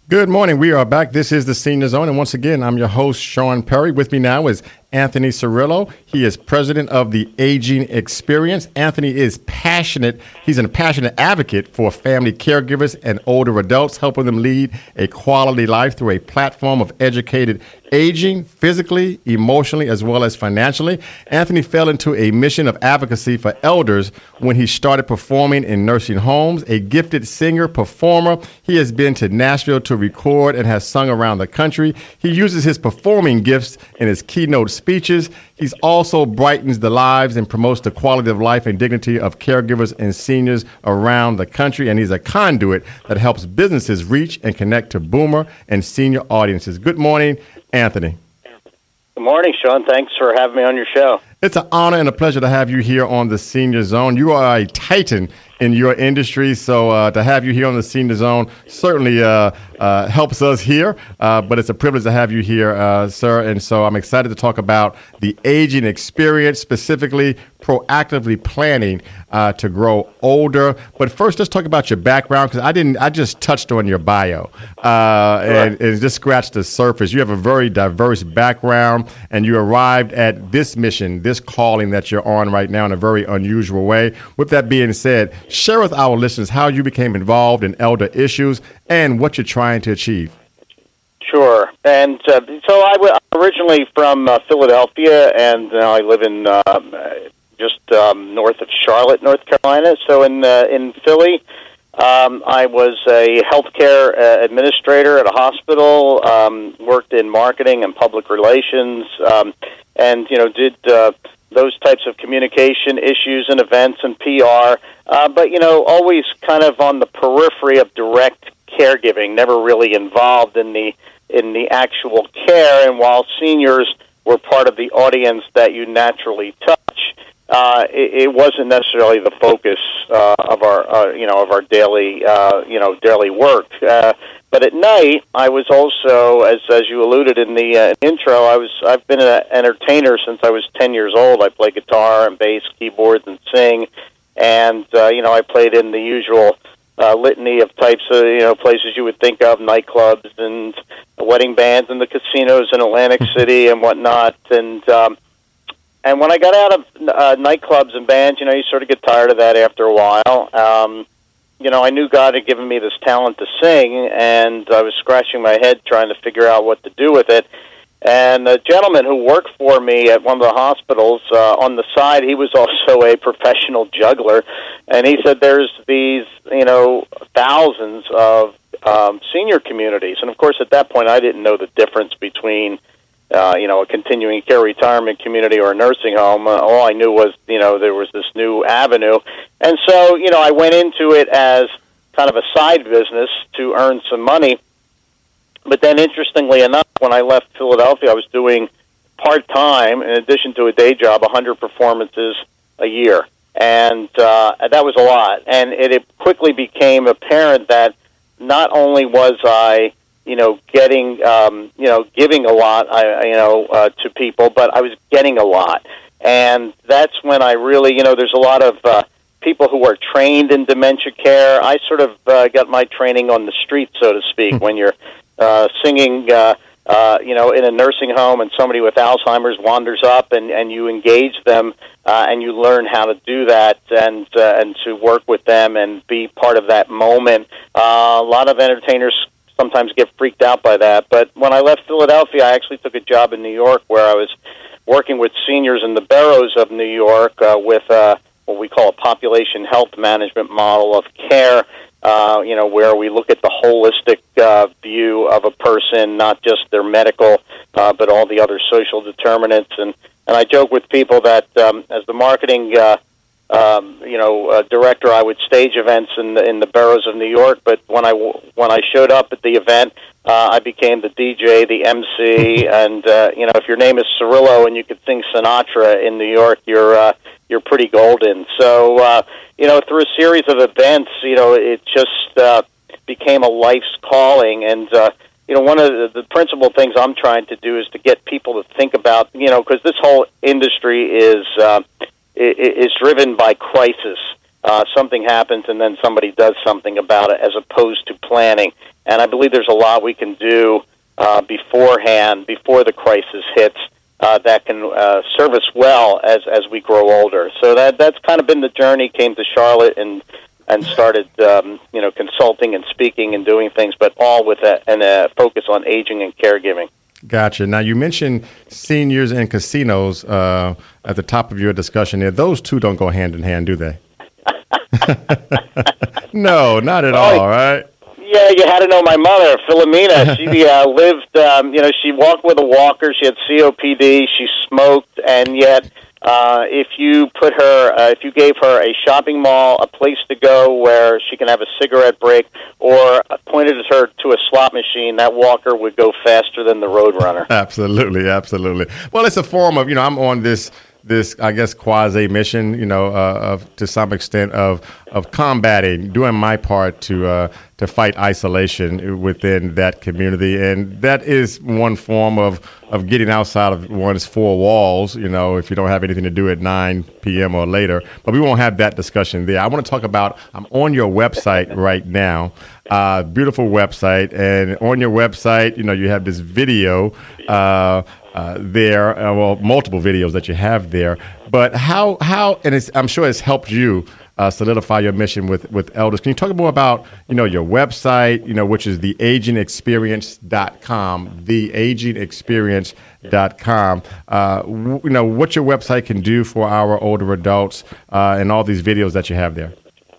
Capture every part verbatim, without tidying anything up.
Good morning. We are back. This is the Senior Zone. And once again, I'm your host, Sean Perry. With me now is Anthony Cirillo. He is president of the Aging Experience. Anthony is passionate. He's a passionate advocate for family caregivers and older adults, helping them lead a quality life through a platform of educated aging, physically, emotionally, as well as financially. Anthony fell into a mission of advocacy for elders when he started performing in nursing homes. A gifted singer, performer, he has been to Nashville to record and has sung around the country. He uses his performing gifts in his keynote speeches. He's also brightens the lives and promotes the quality of life and dignity of caregivers and seniors around the country. And he's a conduit that helps businesses reach and connect to boomer and senior audiences. Good morning, Anthony. Good morning, Sean. Thanks for having me on your show. It's an honor and a pleasure to have you here on the Senior Zone. You are a titan in your industry, so uh, to have you here on the Senior Zone certainly uh, uh, helps us here, uh, but it's a privilege to have you here, uh, sir, and so I'm excited to talk about the aging experience, specifically proactively planning uh, to grow older. But first, let's talk about your background, because I didn't, I just touched on your bio uh, and, and just scratched the surface. You have a very diverse background, and you arrived at this mission, this calling that you're on right now in a very unusual way. With that being said, share with our listeners how you became involved in elder issues and what you're trying to achieve. Sure. And uh, so I was originally from uh, Philadelphia, and now I live in uh, just um, north of Charlotte, North Carolina. So in uh, in Philly, um, I was a healthcare uh, administrator at a hospital, um, worked in marketing and public relations, um, and, you know, did uh, those types of communication issues and events and P R, uh, but, you know, always kind of on the periphery of direct caregiving, never really involved in the in the actual care. And while seniors were part of the audience that you naturally touch, uh, it, it wasn't necessarily the focus uh, of our, uh, you know, of our daily, uh, you know, daily work. Uh, But at night, I was also, as as you alluded in the uh, intro, I was I've been an entertainer since I was ten years old. I play guitar and bass, keyboards, and sing, and uh, you know I played in the usual uh, litany of types of you know places you would think of, nightclubs and wedding bands and the casinos in Atlantic City and whatnot. And um, and when I got out of uh, nightclubs and bands, you know, you sort of get tired of that after a while. Um, You know, I knew God had given me this talent to sing, and I was scratching my head trying to figure out what to do with it. And a gentleman who worked for me at one of the hospitals, uh, on the side, he was also a professional juggler, and he said there's these, you know, thousands of um, senior communities. And, of course, at that point, I didn't know the difference between Uh, you know, a continuing care retirement community or a nursing home. Uh, all I knew was, you know, there was this new avenue. And so, you know, I went into it as kind of a side business to earn some money. But then, interestingly enough, when I left Philadelphia, I was doing part-time, in addition to a day job, one hundred performances a year. And uh, that was a lot. And it, it quickly became apparent that not only was I you know, getting, um, you know, giving a lot, I, you know, uh, to people, but I was getting a lot. And that's when I really, you know, there's a lot of uh, people who are trained in dementia care. I sort of uh, got my training on the street, so to speak, when you're uh, singing, uh, uh, you know, in a nursing home and somebody with Alzheimer's wanders up and, and you engage them uh, and you learn how to do that and, uh, and to work with them and be part of that moment. Uh, a lot of entertainers sometimes get freaked out by that. But when I left Philadelphia, I actually took a job in New York where I was working with seniors in the boroughs of New York uh, with uh, what we call a population health management model of care, uh, you know, where we look at the holistic uh, view of a person, not just their medical, uh, but all the other social determinants. And, and I joke with people that um, as the marketing uh, Um, you know, uh, director, I would stage events in the in the boroughs of New York. But when I when I showed up at the event, uh, I became the D J, the M C, and uh, you know, if your name is Cirillo and you could sing Sinatra in New York, you're uh, you're pretty golden. So uh, you know, through a series of events, you know, it just uh, became a life's calling. And uh, you know, one of the, the principal things I'm trying to do is to get people to think about, you know, because this whole industry is. Uh, is driven by crisis. uh, something happens and then somebody does something about it, as opposed to planning. And I believe there's a lot we can do uh, beforehand, before the crisis hits, uh, that can uh, serve us well as as we grow older. So that that's kind of been the journey. Came to Charlotte and and started, um, you know, consulting and speaking and doing things, but all with a, and a focus on aging and caregiving. Gotcha. Now, you mentioned seniors and casinos uh, at the top of your discussion there. Those two don't go hand in hand, do they? No, not at all, right? Yeah, you had to know my mother, Philomena. She uh, lived, um, you know, she walked with a walker. She had C O P D. She smoked, and yet uh, if you put her, uh, if you gave her a shopping mall, a place to go where she can have a cigarette break, or pointed her to a slot machine, that walker would go faster than the Roadrunner. Absolutely, absolutely. Well, it's a form of, you know, I'm on this this, I guess, quasi mission, you know, uh, of to some extent of of combating, doing my part to uh, to fight isolation within that community, and that is one form of of getting outside of one's four walls. You know, if you don't have anything to do at nine p.m. or later. But we won't have that discussion there. I want to talk about. I'm on your website right now. Uh, beautiful website, and on your website, you know, you have this video. Uh, Uh, there, uh, well, multiple videos that you have there, but how, how, and it's, I'm sure it's helped you uh, solidify your mission with, with elders. Can you talk more about, you know, your website, you know, which is the aging experience dot com, the aging experience dot com, uh, w- you know, what your website can do for our older adults uh, and all these videos that you have there?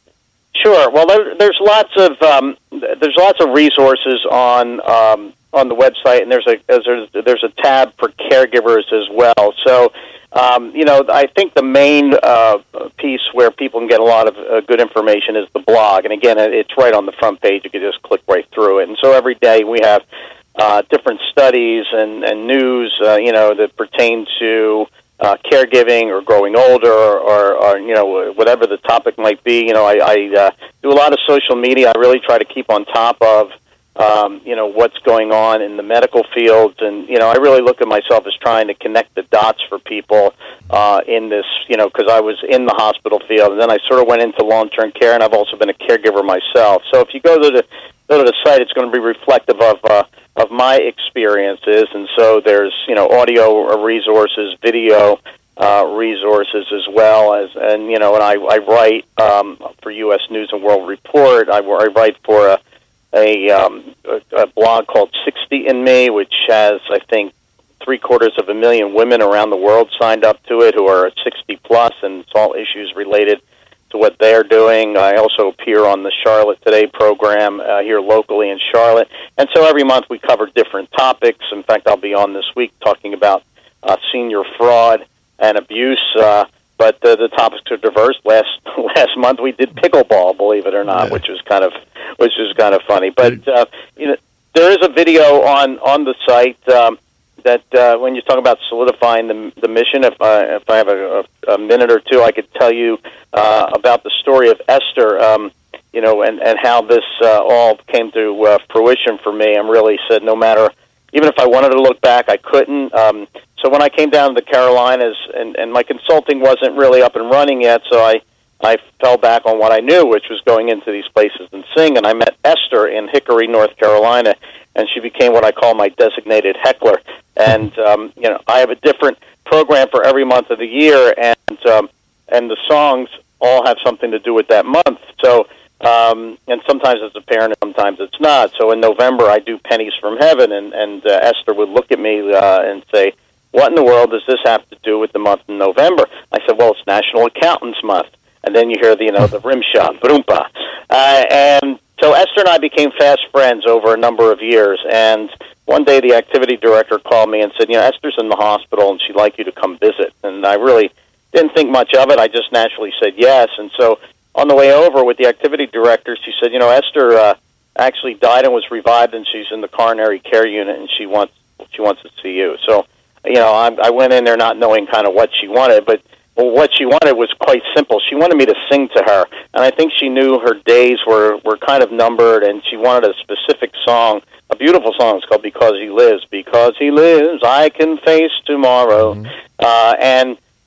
Sure. Well, there, there's lots of um, there's lots of resources on um, on the website, and there's a there's there's a tab for caregivers as well. So, um, you know, I think the main uh, piece where people can get a lot of uh, good information is the blog, and again, it's right on the front page. You can just click right through it. And so every day we have uh, different studies and and news, uh, you know, that pertain to Uh, caregiving or growing older, or, or, or you know, whatever the topic might be. You know, I, I uh, do a lot of social media. I really try to keep on top of, um, you know, what's going on in the medical field, and you know, I really look at myself as trying to connect the dots for people uh, in this. You know, because I was in the hospital field, and then I sort of went into long-term care, and I've also been a caregiver myself. So if you go to the go to the site, it's going to be reflective of. Uh, of my experiences, and so there's, you know, audio resources, video uh, resources as well as, and, you know, and I, I write um, for U S News and World Report. I, I write for a, a, um, a, a blog called sixty and Me, which has, I think, three quarters of a million women around the world signed up to it who are sixty plus, and it's all issues related to what they're doing. I also appear on the Charlotte Today program uh, here locally in Charlotte. And so every month we cover different topics. In fact, I'll be on this week talking about uh, senior fraud and abuse. Uh, but uh, the topics are diverse. Last last month we did pickleball, believe it or not, yeah. which was kind of which was kind of funny. But uh, you know, there is a video on on the site. Um, that uh, when you talk about solidifying the, the mission, if I, if I have a, a, a minute or two, I could tell you uh, about the story of Esther, um, you know, and, and how this uh, all came to uh, fruition for me. I'm really said no matter, even if I wanted to look back, I couldn't. Um, so when I came down to the Carolinas, and, and my consulting wasn't really up and running yet, so I, I fell back on what I knew, which was going into these places and sing, and I met Esther in Hickory, North Carolina, and she became what I call my designated heckler. And um, you know, I have a different program for every month of the year, and um, and the songs all have something to do with that month. So, um, and sometimes it's apparent, and sometimes it's not. So in November, I do Pennies from Heaven, and and uh, Esther would look at me uh, and say, "What in the world does this have to do with the month in November?" I said, "Well, it's National Accountants Month." And then you hear the you know the rim shot, broompa, uh, and so Esther and I became fast friends over a number of years, and one day the activity director called me and said, you know, Esther's in the hospital and she'd like you to come visit. And I really didn't think much of it. I just naturally said yes. And so on the way over with the activity director, she said, you know, Esther uh, actually died and was revived, and she's in the coronary care unit, and she wants she wants to see you. So, you know, I, I went in there not knowing kind of what she wanted, but well, what she wanted was quite simple. She wanted me to sing to her, and I think she knew her days were, were kind of numbered, and she wanted a specific song, a beautiful song. It's called Because He Lives. Because He lives, I can face tomorrow. Mm-hmm. Uh, and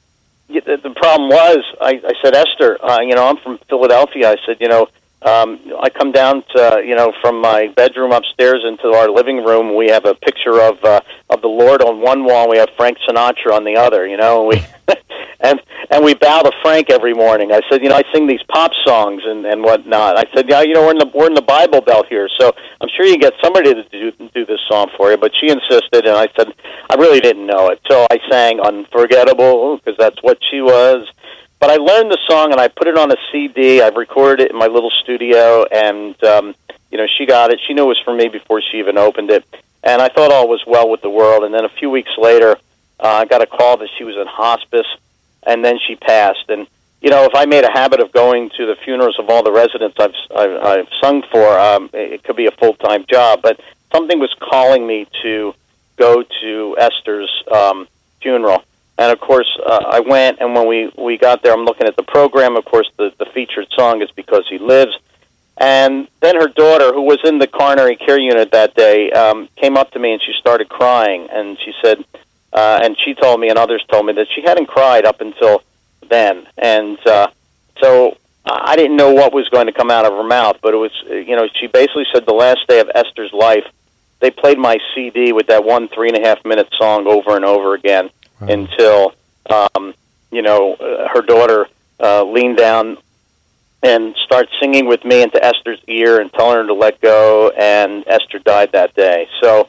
the, the problem was, I, I said, Esther, uh, you know, I'm from Philadelphia. I said, you know, um, I come down to, you know, from my bedroom upstairs into our living room. We have a picture of uh, of the Lord on one wall. We have Frank Sinatra on the other. You know, and we and and we bow to Frank every morning. I said, you know, I sing these pop songs and and whatnot. I said, yeah, you know, we're in the we're in the Bible Belt here, so I'm sure you can get somebody to do do this song for you. But she insisted, and I said, I really didn't know it, so I sang Unforgettable because that's what she was. But I learned the song, and I put it on a C D. I've recorded it in my little studio, and, um, you know, she got it. She knew it was for me before she even opened it. And I thought all was well with the world. And then a few weeks later, uh, I got a call that she was in hospice, and then she passed. And, you know, if I made a habit of going to the funerals of all the residents I've, I've, I've sung for, um, it could be a full-time job. But something was calling me to go to Esther's um, funeral. And, of course, uh, I went, and when we, we got there, I'm looking at the program. Of course, the, the featured song is Because He Lives. And then her daughter, who was in the coronary care unit that day, um, came up to me, and she started crying. And she said, uh, and she told me, and others told me, that she hadn't cried up until then. And uh, so I didn't know what was going to come out of her mouth, but it was, you know, she basically said the last day of Esther's life, they played my C D with that one three-and-a-half-minute song over and over again. Wow. Until, um, you know, uh, her daughter uh, leaned down and started singing with me into Esther's ear and telling her to let go, and Esther died that day. So,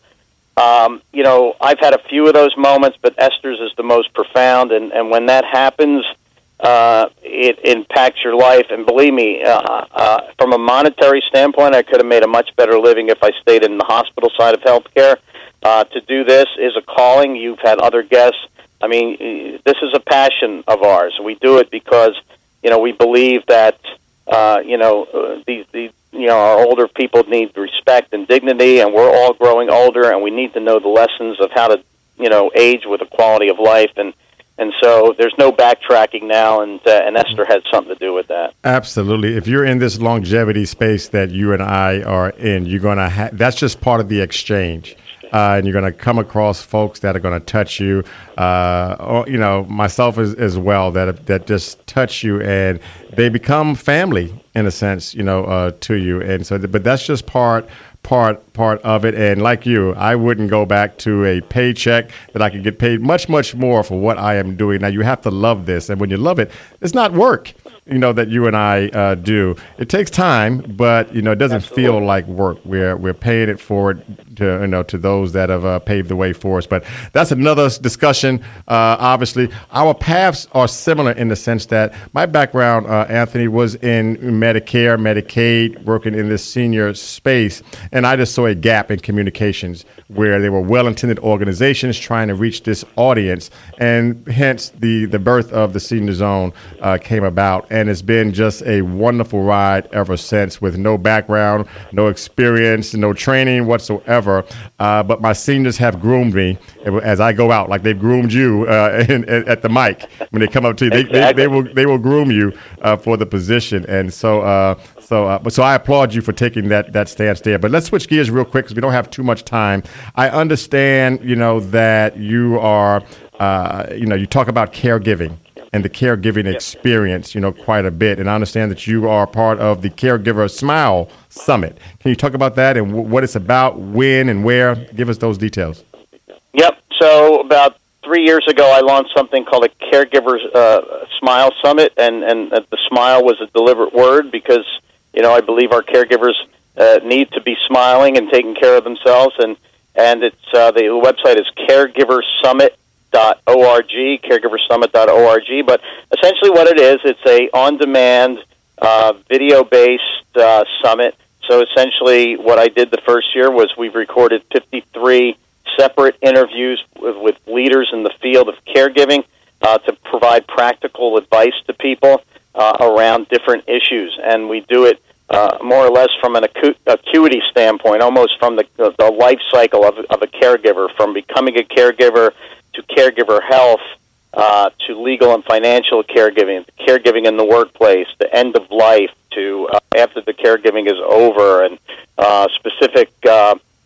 um, you know, I've had a few of those moments, but Esther's is the most profound, and, and when that happens, uh, it impacts your life. And believe me, uh, uh, from a monetary standpoint, I could have made a much better living if I stayed in the hospital side of healthcare. Uh, to do this is a calling. You've had other guests. I mean, this is a passion of ours. We do it because, you know, we believe that, uh, you know, uh, these, these, you know, our older people need respect and dignity, and we're all growing older, and we need to know the lessons of how to, you know, age with a quality of life. And, and so there's no backtracking now, and, uh, and Esther had something to do with that. Absolutely. If you're in this longevity space that you and I are in, you're going to ha- that's just part of the exchange. Uh, and you're going to come across folks that are going to touch you, uh, or, you know, myself as, as well, that that just touch you, and they become family in a sense, you know, uh, to you. And so, but that's just part part part of it. And like you, I wouldn't go back to a paycheck that I could get paid much, much more for what I am doing. Now, you have to love this. And when you love it, it's not work, you know, that you and I uh, do. It takes time, but, you know, it doesn't Absolutely. feel like work. We're we're paying it forward to, you know, to those that have uh, paved the way for us. But that's another discussion. Uh, obviously, our paths are similar in the sense that my background, uh, Anthony, was in Medicare, Medicaid, working in this senior space. And I just saw a gap in communications where they were well-intended organizations trying to reach this audience. And hence the, the birth of the Senior Zone uh, came about. And it's been just a wonderful ride ever since, with no background, no experience, no training whatsoever. Uh, but my seniors have groomed me as I go out, like they've groomed you uh, in, in, at the mic. When they come up to you, they, exactly. they, they will they will groom you uh, for the position. And so, uh, so, uh, but so I applaud you for taking that that stance there. But let's switch gears real quick because we don't have too much time. I understand, you know, that you are, uh, you know, you talk about caregiving and the caregiving yep. experience, you know, quite a bit. And I understand that you are part of the Caregiver Smile Summit. Can you talk about that and w- what it's about, when and where? Give us those details. Yep. So about three years ago, I launched something called a Caregiver uh, Smile Summit, and, and uh, the smile was a deliberate word because, you know, I believe our caregivers uh, need to be smiling and taking care of themselves. And, and it's uh, the website is caregiver summit dot org, caregiver summit dot org. But essentially what it is, it's a on-demand, uh, video-based uh, summit. So essentially what I did the first year was we've recorded fifty-three separate interviews with, with leaders in the field of caregiving uh, to provide practical advice to people uh, around different issues. And we do it uh, more or less from an acu- acuity standpoint, almost from the, the life cycle of, of a caregiver, from becoming a caregiver to caregiver health, uh, to legal and financial caregiving, caregiving in the workplace, the end of life, to uh, after the caregiving is over, and uh, specific uh,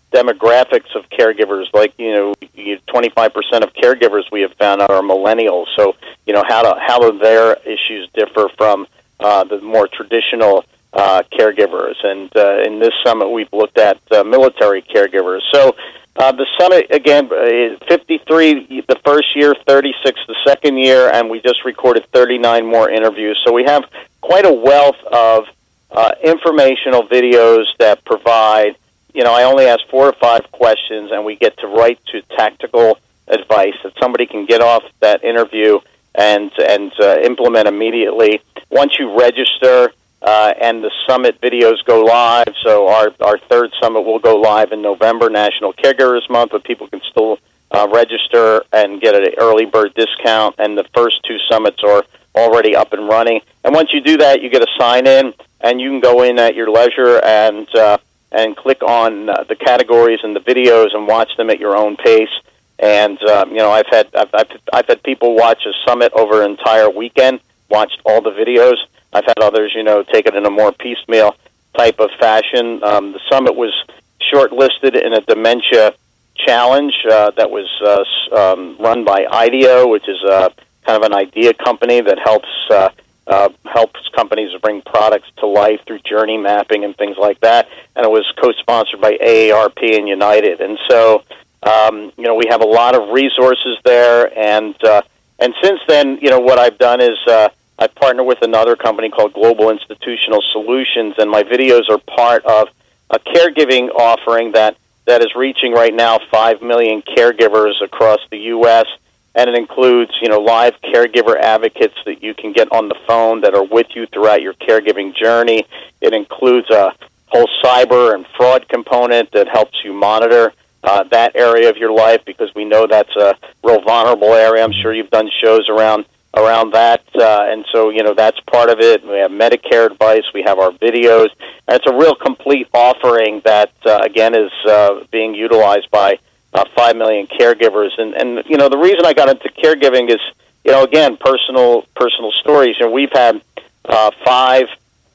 demographics of caregivers. Like, you know, twenty-five percent of caregivers we have found out are millennials. So, you know, how do, how do their issues differ from uh, the more traditional uh, caregivers? And uh, in this summit, we've looked at uh, military caregivers. So uh, the summit, again, is fifty-three the first year, thirty-six the second year, and we just recorded thirty-nine more interviews. So we have quite a wealth of uh, informational videos that provide, you know, I only ask four or five questions, and we get to right to tactical advice that somebody can get off that interview and and uh, implement immediately. Once you register uh, and the summit videos go live, so our, our third summit will go live in November, National Caregivers Month, but people can still uh, register and get an early bird discount, and the first two summits are already up and running. And once you do that, you get a sign-in, and you can go in at your leisure and uh, and click on uh, the categories and the videos and watch them at your own pace. And um, you know, I've had I've, I've I've had people watch a summit over an entire weekend, watched all the videos. I've had others, you know, take it in a more piecemeal type of fashion. Um, the summit was shortlisted in a dementia challenge uh, that was uh, um, run by IDEO, which is a kind of an idea company that helps uh, uh, helps companies bring products to life through journey mapping and things like that. And it was co-sponsored by A A R P and United. And so, um, you know, we have a lot of resources there. And uh, and since then, you know, what I've done is uh, I partner with another company called Global Institutional Solutions, and my videos are part of a caregiving offering that, that is reaching right now five million caregivers across the U S, and it includes, you know, live caregiver advocates that you can get on the phone that are with you throughout your caregiving journey. It includes a whole cyber and fraud component that helps you monitor uh, that area of your life, because we know that's a real vulnerable area. I'm sure you've done shows around around that, uh, and so, you know, that's part of it. We have Medicare advice, we have our videos, and it's a real complete offering that, uh, again, is uh, being utilized by uh, five million caregivers. And, and, you know, the reason I got into caregiving is, you know, again, personal personal stories. You know, we've had uh, five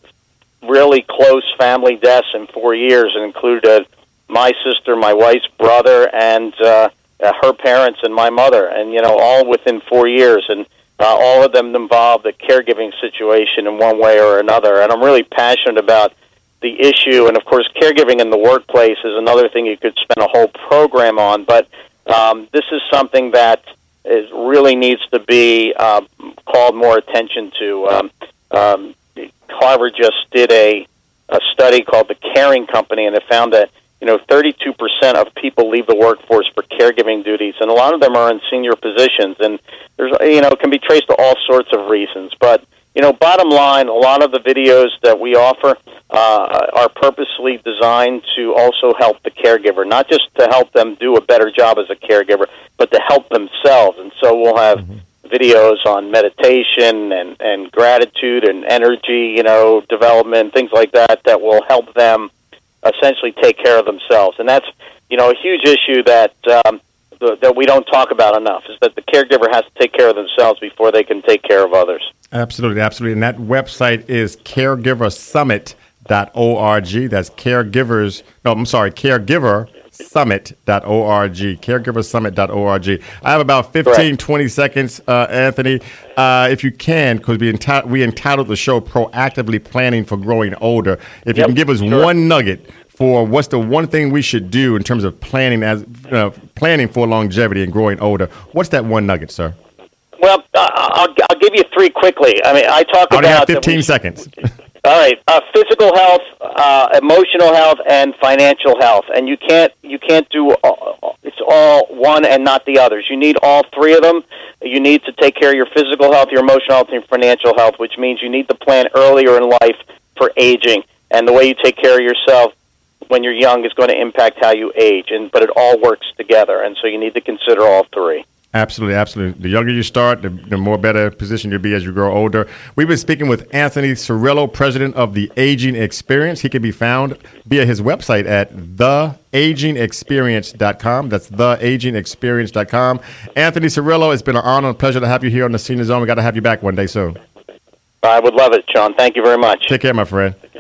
really close family deaths in four years, and included my sister, my wife's brother, and uh, her parents, and my mother, and, you know, all within four years. And Uh, all of them involved a caregiving situation in one way or another. And I'm really passionate about the issue. And, of course, caregiving in the workplace is another thing you could spend a whole program on. But um, this is something that is, really needs to be uh, called more attention to. Um, um, Harvard just did a, a study called The Caring Company, and it found that, you know, thirty-two percent of people leave the workforce for caregiving duties, and a lot of them are in senior positions. And there's, you know, it can be traced to all sorts of reasons. But, you know, bottom line, a lot of the videos that we offer uh, are purposely designed to also help the caregiver, not just to help them do a better job as a caregiver, but to help themselves. And so we'll have mm-hmm. videos on meditation and, and gratitude and energy, you know, development, things like that, that will help them essentially take care of themselves. And that's, you know, a huge issue that um, the, that we don't talk about enough, is that the caregiver has to take care of themselves before they can take care of others. Absolutely, absolutely. And that website is caregiver summit dot org. That's caregivers, no, I'm sorry, caregiver summit dot org, caregiver summit dot org. I have about fifteen, Correct. twenty seconds, uh, Anthony. Uh, if you can, because we, enti- we entitled the show Proactively Planning for Growing Older. If you yep, can give us sure. one nugget for what's the one thing we should do in terms of planning as uh, planning for longevity and growing older, what's that one nugget, sir? Well, uh, I'll, I'll give you three quickly. I mean, I talk I about... I have fifteen we, seconds. All right, uh, physical health, uh, emotional health, and financial health, and you can't you can't do all, it's all one and not the others. You need all three of them. You need to take care of your physical health, your emotional health, and your financial health, which means you need to plan earlier in life for aging. And the way you take care of yourself when you're young is going to impact how you age, and but it all works together, and so you need to consider all three. Absolutely, absolutely. The younger you start, the, the more better position you'll be as you grow older. We've been speaking with Anthony Cirillo, president of the Aging Experience. He can be found via his website at the aging experience dot com. That's the aging experience dot com. Anthony Cirillo, it's been an honor and pleasure to have you here on the Senior Zone. We got to have you back one day soon. I would love it, Sean. Thank you very much. Take care, my friend.